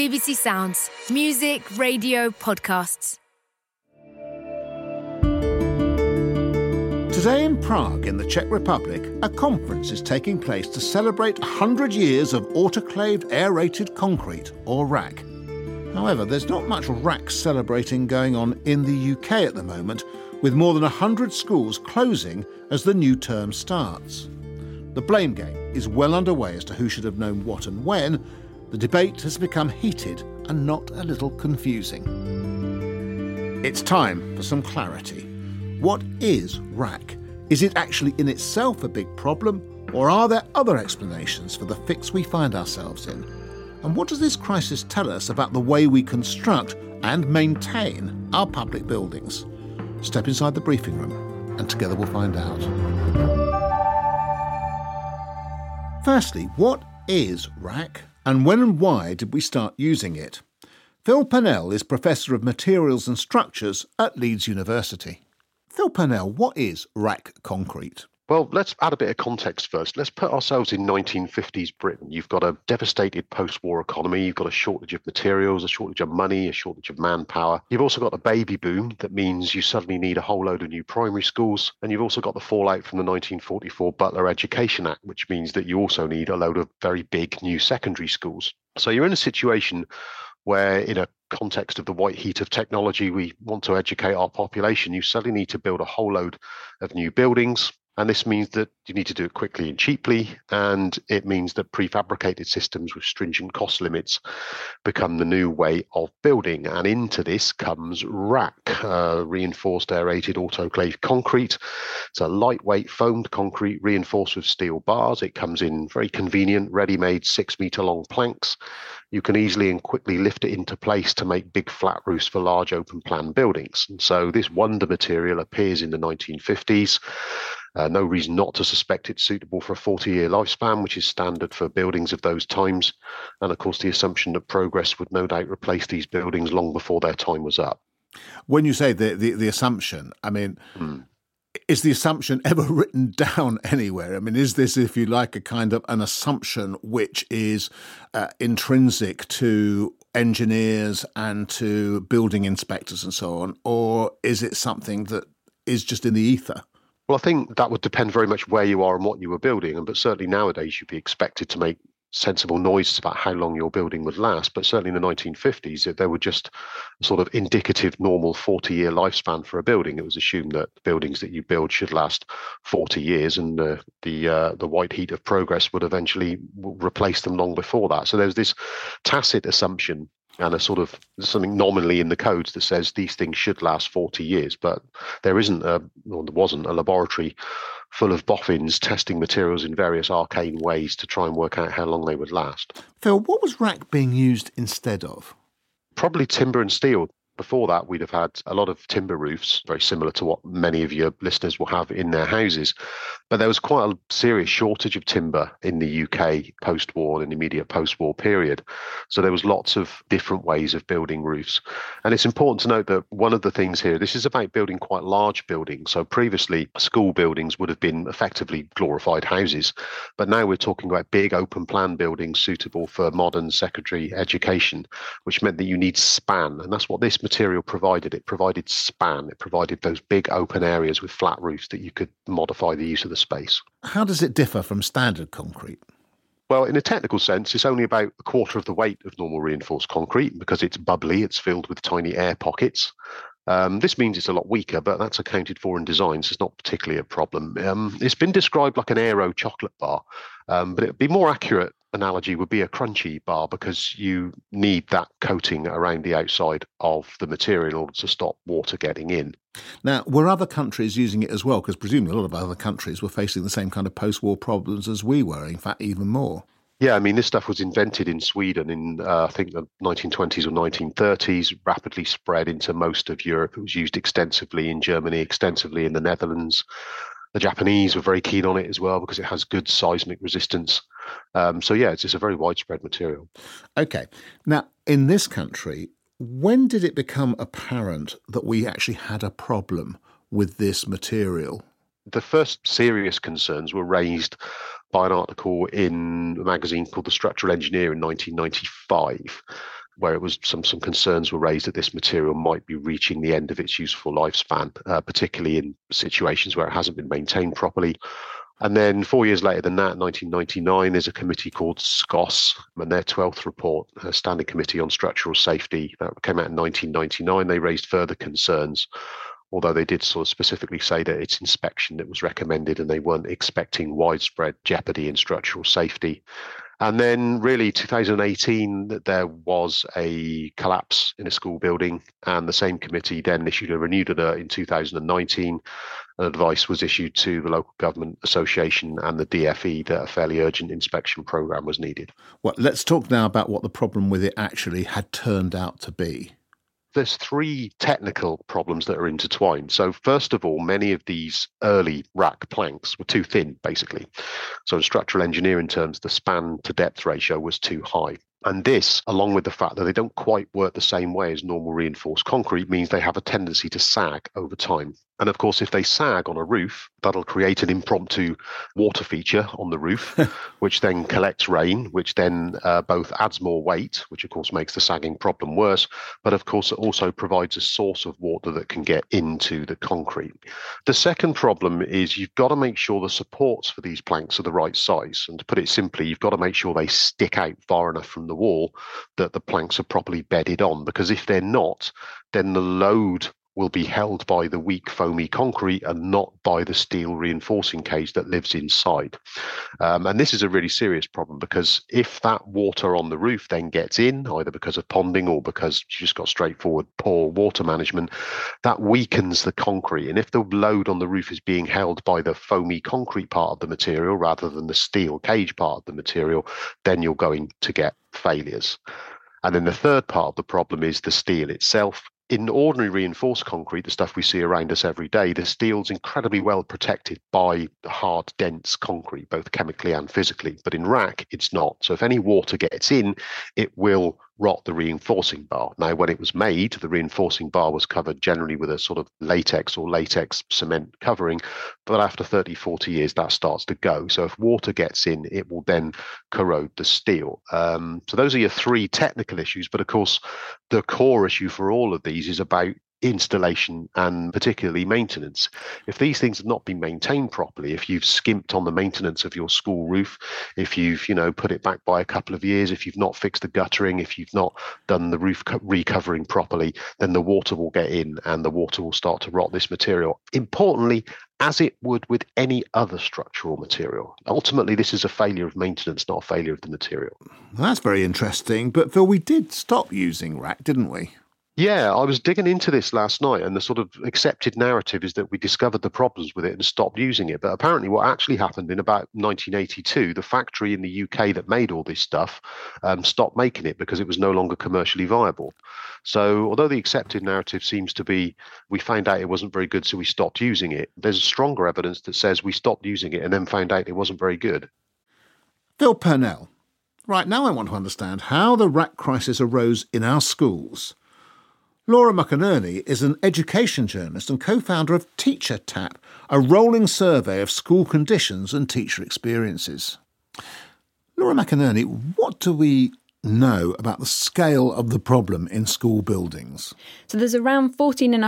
BBC Sounds. Music, radio, podcasts. Today in Prague, in the Czech Republic, a conference is taking place to celebrate 100 years of autoclaved aerated concrete, or RAC. However, there's not much RAC celebrating going on in the UK at the moment, with more than 100 schools closing as the new term starts. The blame game is well underway as to who should have known what and when. The debate has become heated and not a little confusing. It's time for some clarity. What is RAC? Is it actually in itself a big problem, or are there other explanations for the fix we find ourselves in? And what does this crisis tell us about the way we construct and maintain our public buildings? Step inside the briefing room, and together we'll find out. Firstly, what is RAC, and when and why did we start using it? Phil Purnell is Professor of Materials and Structures at Leeds University. Phil Purnell, what is RAC concrete? Well, let's add a bit of context first. Let's put ourselves in 1950s Britain. You've got a devastated post-war economy. You've got a shortage of materials, a shortage of money, a shortage of manpower. You've also got a baby boom that means you suddenly need a whole load of new primary schools. And you've also got the fallout from the 1944 Butler Education Act, which means that you also need a load of very big new secondary schools. So you're in a situation where, in a context of the white heat of technology, we want to educate our population. You suddenly need to build a whole load of new buildings. And this means that you need to do it quickly and cheaply, and it means that prefabricated systems with stringent cost limits become the new way of building. And into this comes RAC, reinforced aerated autoclaved concrete. It's a lightweight foamed concrete reinforced with steel bars. It comes in very convenient, ready-made 6-metre-long planks. You can easily and quickly lift it into place to make big flat roofs for large open-plan buildings. And so this wonder material appears in the 1950s. No reason not to suspect it's suitable for a 40-year lifespan, which is standard for buildings of those times. And of course, the assumption that progress would no doubt replace these buildings long before their time was up. When you say the assumption, I mean, is the assumption ever written down anywhere? I mean, is this, if you like, a kind of an assumption which is intrinsic to engineers and to building inspectors and so on, or is it something that is just in the ether? Well, I think that would depend very much where you are and what you were building. But certainly nowadays, you'd be expected to make sensible noises about how long your building would last. But certainly in the 1950s, there were just a sort of indicative normal 40-year lifespan for a building. It was assumed that buildings that you build should last 40 years, and the white heat of progress would eventually replace them long before that. So there's this tacit assumption and a sort of something nominally in the codes that says these things should last 40 years. But there wasn't a laboratory full of boffins testing materials in various arcane ways to try and work out how long they would last. Phil, what was RAC being used instead of? Probably timber and steel. Before that, we'd have had a lot of timber roofs, very similar to what many of your listeners will have in their houses. But there was quite a serious shortage of timber in the UK post-war and immediate post-war period. So there was lots of different ways of building roofs. And it's important to note that one of the things here, this is about building quite large buildings. So previously, school buildings would have been effectively glorified houses. But now we're talking about big open plan buildings suitable for modern secondary education, which meant that you need span. And that's what this material provided. It provided span. It provided those big open areas with flat roofs that you could modify the use of the space. How does it differ from standard concrete? Well, in a technical sense, it's only about a quarter of the weight of normal reinforced concrete because it's bubbly, it's filled with tiny air pockets. This means it's a lot weaker, but that's accounted for in design, so it's not particularly a problem. It's been described like an aero chocolate bar, but it would be more accurate analogy would be a crunchy bar because you need that coating around the outside of the material in order to stop water getting in. Now, were other countries using it as well? Because presumably a lot of other countries were facing the same kind of post-war problems as we were, in fact, even more. Yeah, I mean, this stuff was invented in Sweden in, I think, the 1920s or 1930s, rapidly spread into most of Europe. It was used extensively in Germany, extensively in the Netherlands. The Japanese were very keen on it as well because it has good seismic resistance. So, yeah, it's a very widespread material. OK. Now, in this country, when did it become apparent that we actually had a problem with this material? The first serious concerns were raised by an article in a magazine called The Structural Engineer in 1995. where it was some concerns were raised that this material might be reaching the end of its useful lifespan, particularly in situations where it hasn't been maintained properly. And then 4 years later than that, 1999, there's a committee called SCOSS, and their 12th report, a Standing Committee on Structural Safety, that came out in 1999. They raised further concerns, although they did sort of specifically say that it's inspection that was recommended and they weren't expecting widespread jeopardy in structural safety. And then really 2018, there was a collapse in a school building, and the same committee then issued a renewed alert in 2019. An advice was issued to the Local Government Association and the DFE that a fairly urgent inspection programme was needed. Well, let's talk now about what the problem with it actually had turned out to be. There's three technical problems that are intertwined. So first of all, many of these early rack planks were too thin, basically. So in structural engineering terms, the span to depth ratio was too high. And this, along with the fact that they don't quite work the same way as normal reinforced concrete, means they have a tendency to sag over time. And of course, if they sag on a roof, that'll create an impromptu water feature on the roof, which then collects rain, which then both adds more weight, which of course makes the sagging problem worse, but of course it also provides a source of water that can get into the concrete. The second problem is you've got to make sure the supports for these planks are the right size. And to put it simply, you've got to make sure they stick out far enough from the wall that the planks are properly bedded on, because if they're not, then the load will be held by the weak foamy concrete and not by the steel reinforcing cage that lives inside. And this is a really serious problem, because if that water on the roof then gets in, either because of ponding or because you just got straightforward poor water management, that weakens the concrete. And if the load on the roof is being held by the foamy concrete part of the material rather than the steel cage part of the material, then you're going to get failures. And then the third part of the problem is the steel itself. In ordinary reinforced concrete, the stuff we see around us every day, the steel's incredibly well protected by hard, dense concrete, both chemically and physically. But in rack, it's not. So if any water gets in, it will rot the reinforcing bar. Now, when it was made, the reinforcing bar was covered generally with a sort of latex or latex cement covering. But after 30, 40 years, that starts to go. So if water gets in, it will then corrode the steel. So those are your three technical issues. But of course, the core issue for all of these is about installation and particularly maintenance. If these things have not been maintained properly, if you've skimped on the maintenance of your school roof, if you've put it back by a couple of years, if you've not fixed the guttering, if you've not done the roof recovering properly, then the water will get in and the water will start to rot this material. Importantly, as it would with any other structural material. Ultimately, this is a failure of maintenance, not a failure of the material. Well, that's very interesting. But Phil, we did stop using rack, didn't we? Yeah, I was digging into this last night, and the sort of accepted narrative is that we discovered the problems with it and stopped using it. But apparently what actually happened in about 1982, the factory in the UK that made all this stuff stopped making it because it was no longer commercially viable. So although the accepted narrative seems to be we found out it wasn't very good, so we stopped using it, there's stronger evidence that says we stopped using it and then found out it wasn't very good. Phil Purnell, right now I want to understand how the rack crisis arose in our schools. Laura McInerney is an education journalist and co-founder of Teacher Tap, a rolling survey of school conditions and teacher experiences. Laura McInerney, what do we know about the scale of the problem in school buildings? So there's around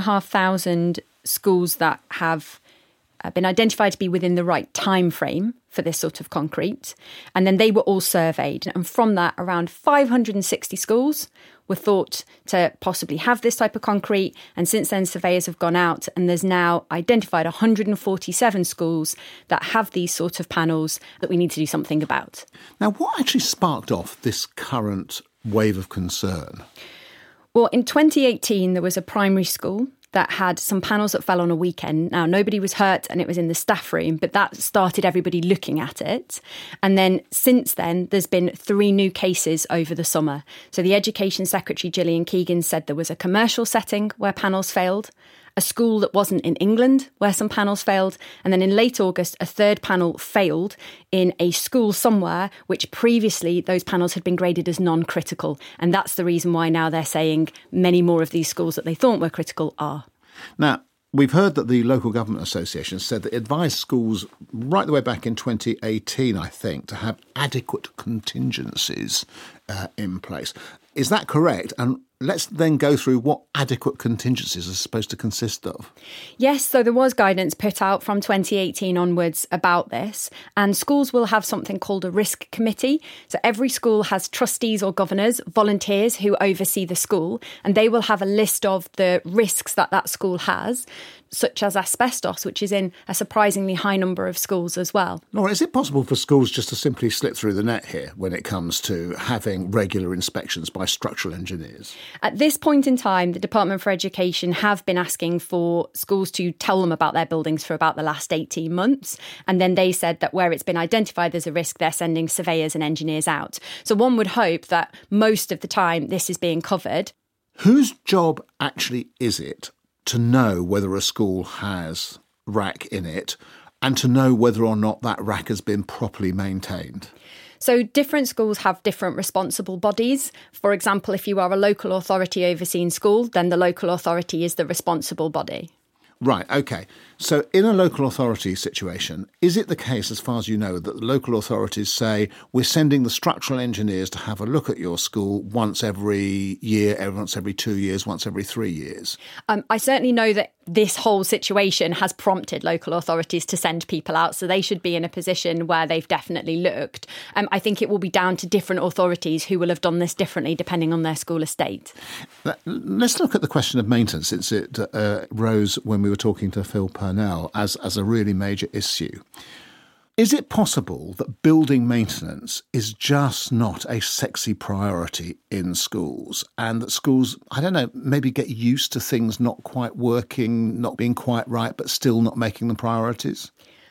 14,500 schools that have been identified to be within the right time frame for this sort of concrete. And then they were all surveyed. And from that, around 560 schools were thought to possibly have this type of concrete. And since then, surveyors have gone out and there's now identified 147 schools that have these sort of panels that we need to do something about. Now, what actually sparked off this current wave of concern? Well, in 2018, there was a primary school that had some panels that fell on a weekend. Now, nobody was hurt and it was in the staff room, but that started everybody looking at it. And then since then, there's been 3 new cases over the summer. So the Education Secretary, Gillian Keegan, said there was a commercial setting where panels failed, a school that wasn't in England where some panels failed, and then in late August, a third panel failed in a school somewhere, which previously those panels had been graded as non-critical. And that's the reason why now they're saying many more of these schools that they thought were critical are. Now, we've heard that the Local Government Association said that it advised schools right the way back in 2018, I think, to have adequate contingencies in place. Is that correct? And let's then go through what adequate contingencies are supposed to consist of. Yes, so there was guidance put out from 2018 onwards about this, and schools will have something called a risk committee. So every school has trustees or governors, volunteers who oversee the school, and they will have a list of the risks that school has, such as asbestos, which is in a surprisingly high number of schools as well. Laura, is it possible for schools just to simply slip through the net here when it comes to having regular inspections by structural engineers? At this point in time, the Department for Education have been asking for schools to tell them about their buildings for about the last 18 months. And then they said that where it's been identified as a risk, they're sending surveyors and engineers out. So one would hope that most of the time this is being covered. Whose job actually is it to know whether a school has RAC in it and to know whether or not that RAC has been properly maintained? So different schools have different responsible bodies. For example, if you are a local authority overseeing school, then the local authority is the responsible body. Right, OK. So in a local authority situation, is it the case, as far as you know, that the local authorities say, we're sending the structural engineers to have a look at your school once every year, once every 2 years, once every 3 years? I certainly know that this whole situation has prompted local authorities to send people out, so they should be in a position where they've definitely looked. I think it will be down to different authorities who will have done this differently depending on their school estate. Let's look at the question of maintenance, since it rose when we were talking to Phil Purnell as a really major issue. Is it possible that building maintenance is just not a sexy priority in schools, and that schools, I don't know, maybe get used to things not quite working, not being quite right, but still not making them priorities?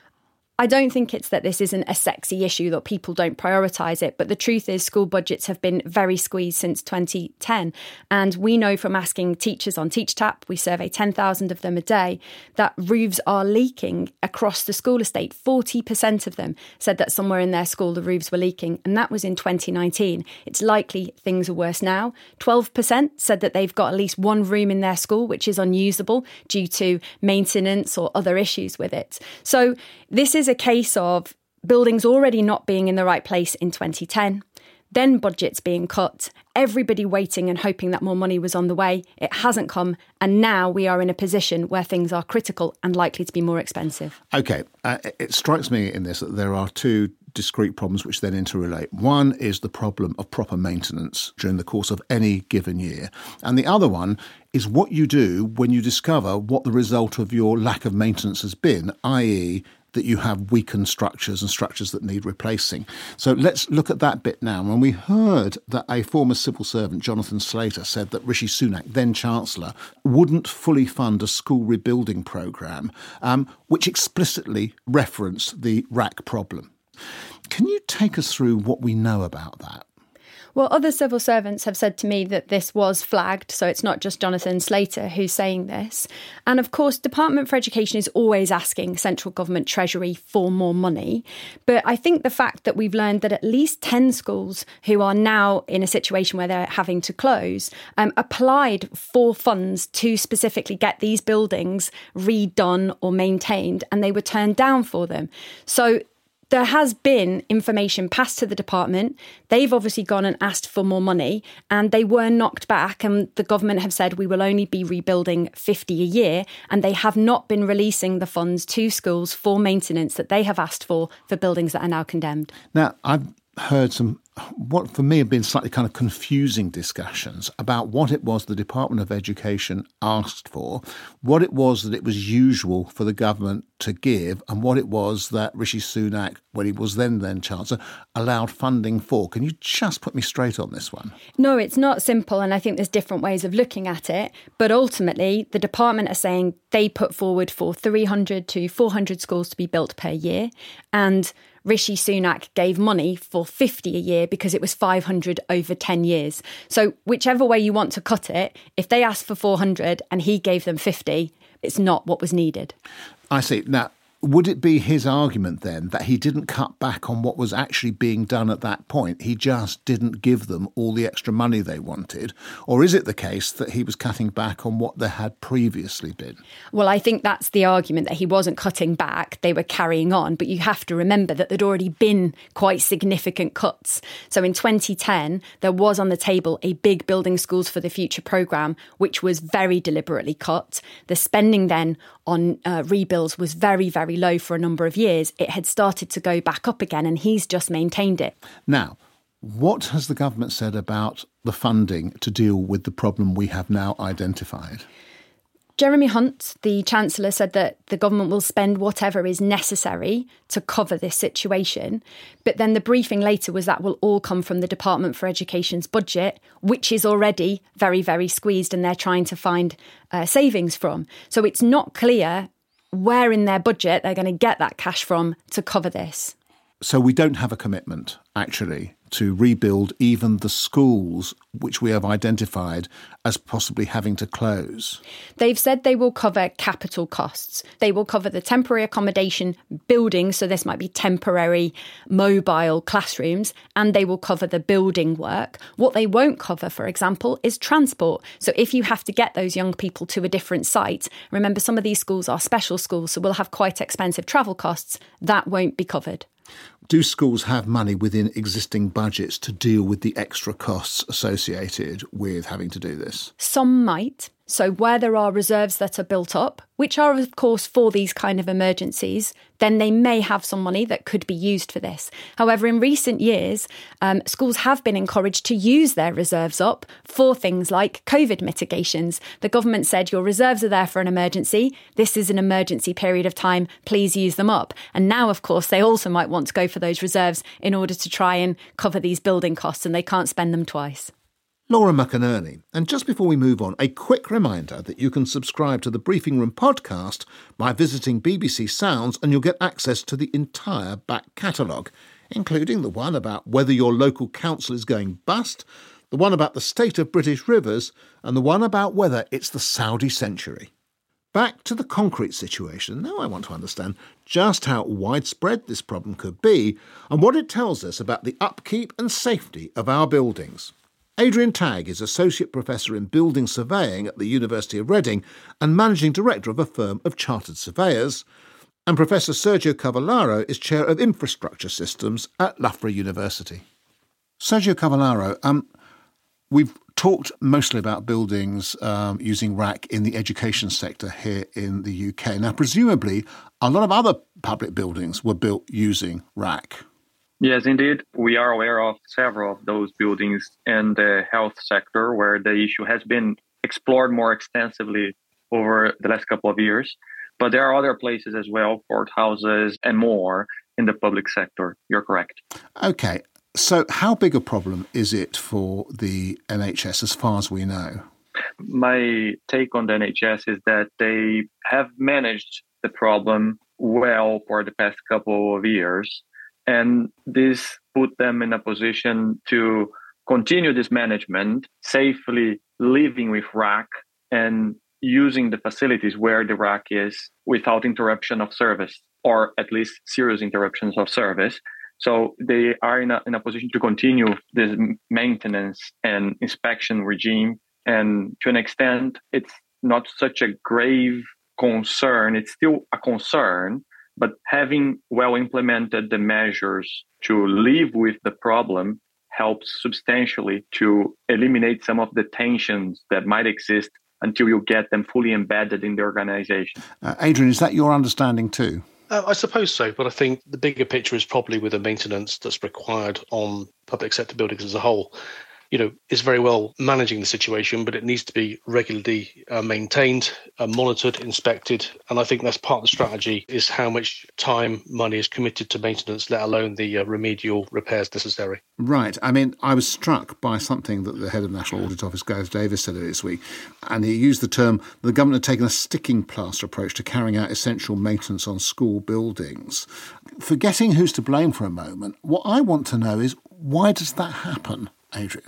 I don't think it's that this isn't a sexy issue, that people don't prioritise it. But the truth is school budgets have been very squeezed since 2010. And we know from asking teachers on TeachTap, we survey 10,000 of them a day, that roofs are leaking across the school estate. 40% of them said that somewhere in their school the roofs were leaking. And that was in 2019. It's likely things are worse now. 12% said that they've got at least one room in their school which is unusable due to maintenance or other issues with it. So this is a case of buildings already not being in the right place in 2010, then budgets being cut, everybody waiting and hoping that more money was on the way. It hasn't come, and now we are in a position where things are critical and likely to be more expensive. OK, it strikes me in this that there are two discrete problems which then interrelate. One is the problem of proper maintenance during the course of any given year. And the other one is what you do when you discover what the result of your lack of maintenance has been, i.e. that you have weakened structures and structures that need replacing. So let's look at that bit now. When we heard that a former civil servant, Jonathan Slater, said that Rishi Sunak, then Chancellor, wouldn't fully fund a school rebuilding programme, which explicitly referenced the RAC problem. Can you take us through what we know about that? Well, other civil servants have said to me that this was flagged, so it's not just Jonathan Slater who's saying this. And of course, Department for Education is always asking central government treasury for more money. But I think the fact that we've learned that at least 10 schools who are now in a situation where they're having to close applied for funds to specifically get these buildings redone or maintained, and they were turned down for them. So there has been information passed to the department. They've obviously gone and asked for more money, and they were knocked back, and the government have said we will only be rebuilding 50 a year, and they have not been releasing the funds to schools for maintenance that they have asked for buildings that are now condemned. Now, I've heard some, what for me have been slightly kind of confusing discussions about what it was the Department of Education asked for, what it was that it was usual for the government to give, and what it was that Rishi Sunak, when he was then Chancellor, allowed funding for. Can you just put me straight on this one? No, it's not simple, and I think there's different ways of looking at it. But ultimately, the department are saying they put forward for 300 to 400 schools to be built per year, and Rishi Sunak gave money for 50 a year because it was 500 over 10 years. So whichever way you want to cut it, if they asked for 400 and he gave them 50, it's not what was needed. I see. Now, would it be his argument then that he didn't cut back on what was actually being done at that point? He just didn't give them all the extra money they wanted? Or is it the case that he was cutting back on what there had previously been? Well, I think that's the argument, that he wasn't cutting back, they were carrying on. But you have to remember that there'd already been quite significant cuts. So in 2010, there was on the table a big Building Schools for the Future programme, which was very deliberately cut. The spending then on rebuilds was very, very low for a number of years. It had started to go back up again, and he's just maintained it. Now, what has the government said about the funding to deal with the problem we have now identified? Jeremy Hunt, the Chancellor, said that the government will spend whatever is necessary to cover this situation. But then the briefing later was that will all come from the Department for Education's budget, which is already very, very squeezed, and they're trying to find savings from. So it's not clear where in their budget they're going to get that cash from to cover this. So we don't have a commitment, actually, to rebuild even the schools which we have identified as possibly having to close. They've said they will cover capital costs. They will cover the temporary accommodation buildings, so this might be temporary mobile classrooms, and they will cover the building work. What they won't cover, for example, is transport. So if you have to get those young people to a different site, remember some of these schools are special schools, so we'll have quite expensive travel costs. That won't be covered. Do schools have money within existing budgets to deal with the extra costs associated with having to do this? Some might. So where there are reserves that are built up, which are, of course, for these kind of emergencies, then they may have some money that could be used for this. However, in recent years, schools have been encouraged to use their reserves up for things like COVID mitigations. The government said your reserves are there for an emergency. This is an emergency period of time. Please use them up. And now, of course, they also might want to go for those reserves in order to try and cover these building costs, and they can't spend them twice. Laura McInerney. And just before we move on, a quick reminder that you can subscribe to the Briefing Room podcast by visiting BBC Sounds, and you'll get access to the entire back catalogue, including the one about whether your local council is going bust, the one about the state of British rivers, and the one about whether it's the Saudi century. Back to the concrete situation. Now I want to understand just how widespread this problem could be and what it tells us about the upkeep and safety of our buildings. Adrian Tagg is Associate Professor in Building Surveying at the University of Reading and Managing Director of a firm of chartered surveyors. And Professor Sergio Cavallaro is Chair of Infrastructure Systems at Loughborough University. Sergio Cavallaro, we've talked mostly about buildings using RAC in the education sector here in the UK. Now, presumably, a lot of other public buildings were built using RAC. Yes, indeed. We are aware of several of those buildings in the health sector where the issue has been explored more extensively over the last couple of years. But there are other places as well, courthouses and more in the public sector. You're correct. OK, so how big a problem is it for the NHS as far as we know? My take on the NHS is that they have managed the problem well for the past couple of years. And this put them in a position to continue this management, safely living with RAC and using the facilities where the RAC is without interruption of service, or at least serious interruptions of service. So they are in a position to continue this maintenance and inspection regime. And to an extent, it's not such a grave concern. It's still a concern. But having well implemented the measures to live with the problem helps substantially to eliminate some of the tensions that might exist until you get them fully embedded in the organization. Adrian, is that your understanding too? I suppose so, but I think the bigger picture is probably with the maintenance that's required on public sector buildings as a whole. Is very well managing the situation, but it needs to be regularly maintained, monitored, inspected. And I think that's part of the strategy, is how much time, money is committed to maintenance, let alone the remedial repairs necessary. Right. I mean, I was struck by something that the head of National Audit Office, Gareth Davis, said earlier this week. And he used the term, the government had taken a sticking plaster approach to carrying out essential maintenance on school buildings. Forgetting who's to blame for a moment, what I want to know is, why does that happen, Adrian?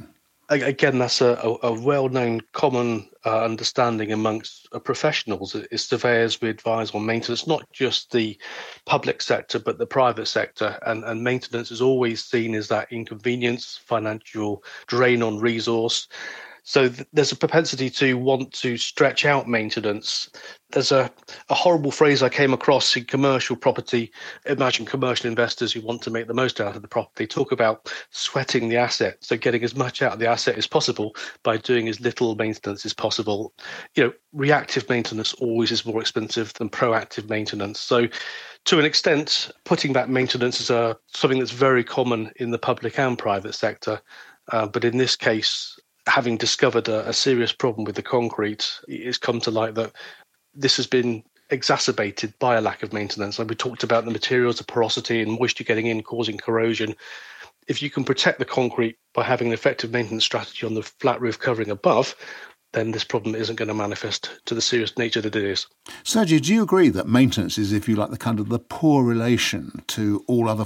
Again, that's a well-known common understanding amongst professionals. As surveyors, we advise on maintenance, not just the public sector, but the private sector. And maintenance is always seen as that inconvenience, financial drain on resource. So there's a propensity to want to stretch out maintenance. There's a horrible phrase I came across in commercial property. Imagine commercial investors who want to make the most out of the property talk about sweating the asset, so getting as much out of the asset as possible by doing as little maintenance as possible. Reactive maintenance always is more expensive than proactive maintenance. So to an extent, putting back maintenance is something that's very common in the public and private sector. But in this case, having discovered a serious problem with the concrete, it's come to light that this has been exacerbated by a lack of maintenance. Like we talked about the materials, the porosity and moisture getting in, causing corrosion. If you can protect the concrete by having an effective maintenance strategy on the flat roof covering above, then this problem isn't going to manifest to the serious nature that it is. Sergio, do you agree that maintenance is, if you like, the poor relation to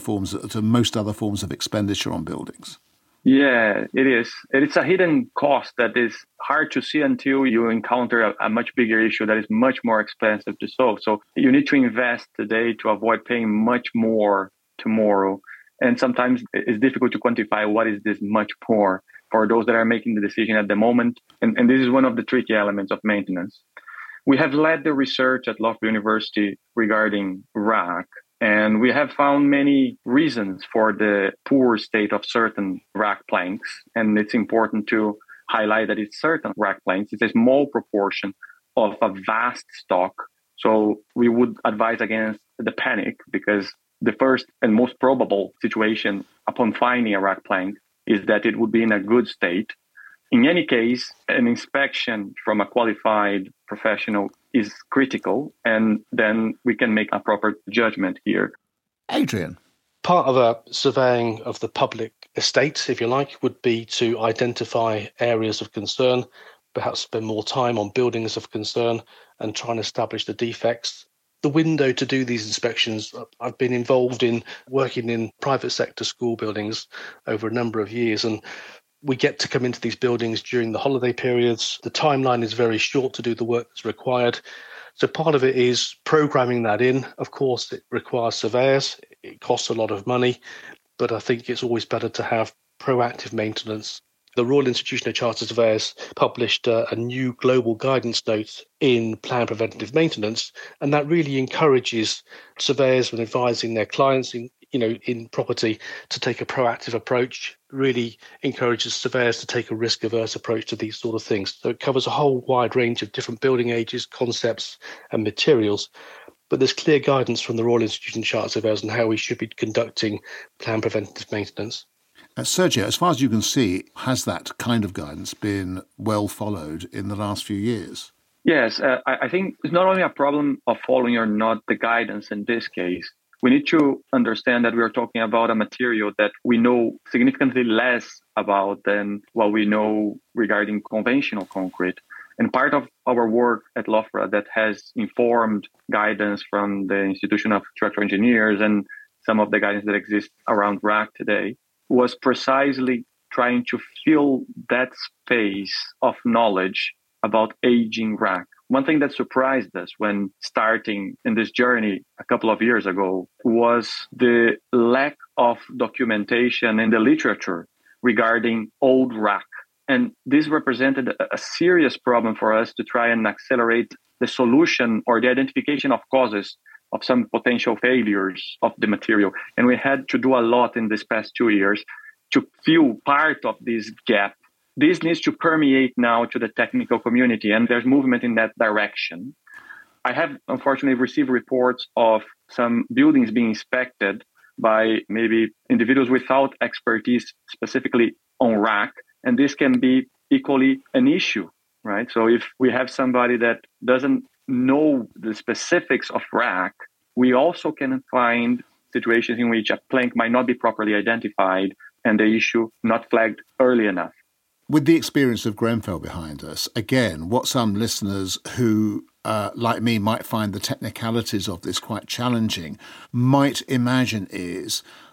most other forms of expenditure on buildings? Yeah, it is. It's a hidden cost that is hard to see until you encounter a much bigger issue that is much more expensive to solve. So you need to invest today to avoid paying much more tomorrow. And sometimes it's difficult to quantify what is this much more for those that are making the decision at the moment. And this is one of the tricky elements of maintenance. We have led the research at Loughborough University regarding RAAC. And we have found many reasons for the poor state of certain RAAC planks. And it's important to highlight that it's certain RAAC planks. It's a small proportion of a vast stock. So we would advise against the panic, because the first and most probable situation upon finding a RAAC plank is that it would be in a good state. In any case, an inspection from a qualified professional is critical, and then we can make a proper judgment here. Adrian? Part of a surveying of the public estate, if you like, would be to identify areas of concern, perhaps spend more time on buildings of concern and try and establish the defects. The window to do these inspections, I've been involved in working in private sector school buildings over a number of years, and we get to come into these buildings during the holiday periods. The timeline is very short to do the work that's required. So part of it is programming that in. Of course, it requires surveyors. It costs a lot of money, but I think it's always better to have proactive maintenance. The Royal Institution of Chartered Surveyors published a new global guidance note in planned preventative maintenance, and that really encourages surveyors when advising their clients in property to take a proactive approach, really encourages surveyors to take a risk-averse approach to these sort of things. So it covers a whole wide range of different building ages, concepts and materials. But there's clear guidance from the Royal Institution of Chartered Surveyors on how we should be conducting planned preventative maintenance. Sergio, as far as you can see, has that kind of guidance been well followed in the last few years? Yes, I think it's not only a problem of following or not the guidance in this case. We need to understand that we are talking about a material that we know significantly less about than what we know regarding conventional concrete. And part of our work at Loughborough that has informed guidance from the Institution of Structural Engineers and some of the guidance that exists around RAAC today was precisely trying to fill that space of knowledge about aging RAAC. One thing that surprised us when starting in this journey a couple of years ago was the lack of documentation in the literature regarding old RAAC. And this represented a serious problem for us to try and accelerate the solution or the identification of causes of some potential failures of the material. And we had to do a lot in these past 2 years to fill part of this gap. This needs to permeate now to the technical community, and there's movement in that direction. I have, unfortunately, received reports of some buildings being inspected by maybe individuals without expertise specifically on RAAC, and this can be equally an issue, right? So if we have somebody that doesn't know the specifics of RAAC, we also can find situations in which a plank might not be properly identified and the issue not flagged early enough. With the experience of Grenfell behind us, again, what some listeners who, like me, might find the technicalities of this quite challenging, might imagine is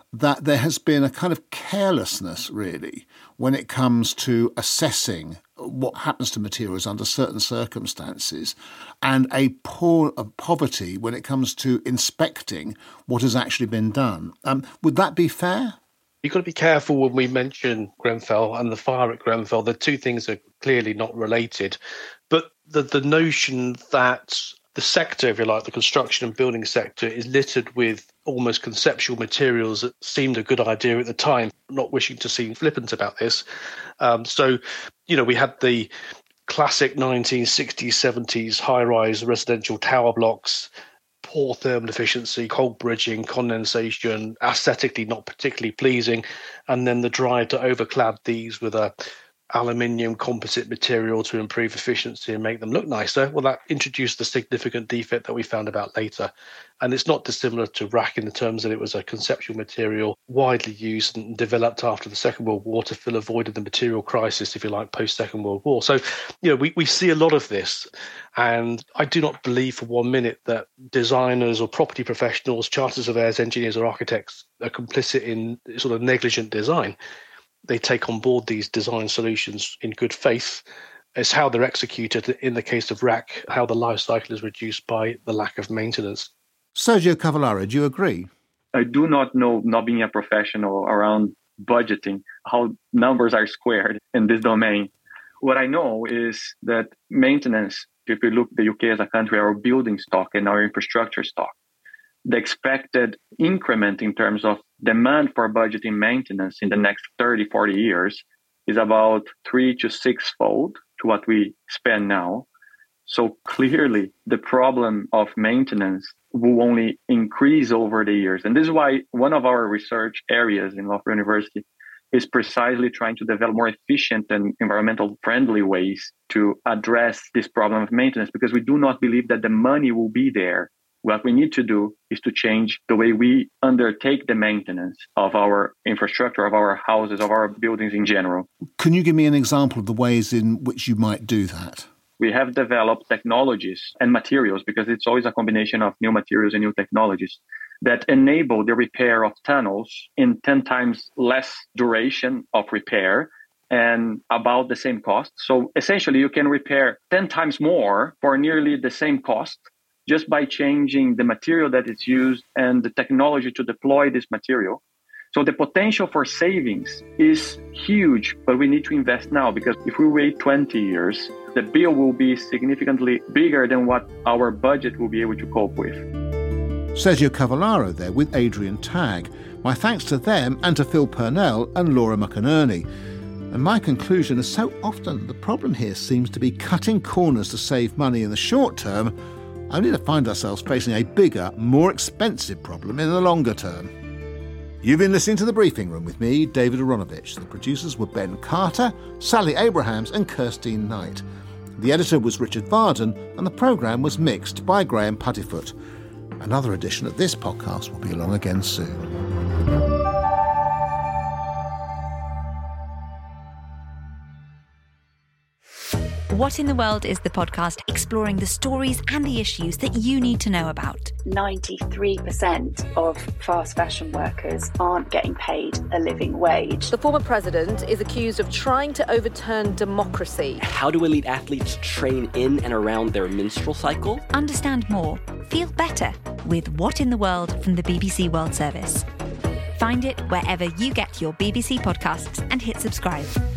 that there has been a kind of carelessness, really, when it comes to assessing what happens to materials under certain circumstances, and a poverty when it comes to inspecting what has actually been done. Would that be fair? You've got to be careful when we mention Grenfell and the fire at Grenfell. The two things are clearly not related. But the notion that the sector, if you like, the construction and building sector, is littered with almost conceptual materials that seemed a good idea at the time, not wishing to seem flippant about this. We had the classic 1960s, 70s high-rise residential tower blocks, poor thermal efficiency, cold bridging, condensation, aesthetically not particularly pleasing, and then the drive to overclad these with a aluminium composite material to improve efficiency and make them look nicer. Well, that introduced the significant defect that we found about later. And it's not dissimilar to RAC in the terms that it was a conceptual material widely used and developed after the Second World War to fill a void of the material crisis, if you like, post-Second World War. So, we see a lot of this. And I do not believe for 1 minute that designers or property professionals, chartered surveyors, engineers or architects are complicit in sort of negligent design. They take on board these design solutions in good faith. It's how they're executed, in the case of RAC, how the life cycle is reduced by the lack of maintenance. Sergio Cavallaro, do you agree? I do not know, not being a professional around budgeting, how numbers are squared in this domain. What I know is that maintenance, if you look at the UK as a country, our building stock and our infrastructure stock, the expected increment in terms of demand for budgeting maintenance in the next 30, 40 years is about 3 to 6-fold to what we spend now. So clearly, the problem of maintenance will only increase over the years. And this is why one of our research areas in Loughborough University is precisely trying to develop more efficient and environmental friendly ways to address this problem of maintenance, because we do not believe that the money will be there. What we need to do is to change the way we undertake the maintenance of our infrastructure, of our houses, of our buildings in general. Can you give me an example of the ways in which you might do that? We have developed technologies and materials, because it's always a combination of new materials and new technologies, that enable the repair of tunnels in 10 times less duration of repair and about the same cost. So essentially, you can repair 10 times more for nearly the same cost, just by changing the material that is used and the technology to deploy this material. So the potential for savings is huge, but we need to invest now, because if we wait 20 years, the bill will be significantly bigger than what our budget will be able to cope with. Sergio Cavallaro there with Adrian Tagg. My thanks to them and to Phil Purnell and Laura McInerney. And my conclusion is, so often the problem here seems to be cutting corners to save money in the short term, only to find ourselves facing a bigger, more expensive problem in the longer term. You've been listening to The Briefing Room with me, David Aronovich. The producers were Ben Carter, Sally Abrahams and Kirstine Knight. The editor was Richard Varden and the programme was mixed by Graham Puttyfoot. Another edition of this podcast will be along again soon. What in the World is the podcast exploring the stories and the issues that you need to know about. 93% of fast fashion workers aren't getting paid a living wage. The former president is accused of trying to overturn democracy. How do elite athletes train in and around their menstrual cycle? Understand more, feel better with What in the World from the BBC World Service. Find it wherever you get your BBC podcasts and hit subscribe.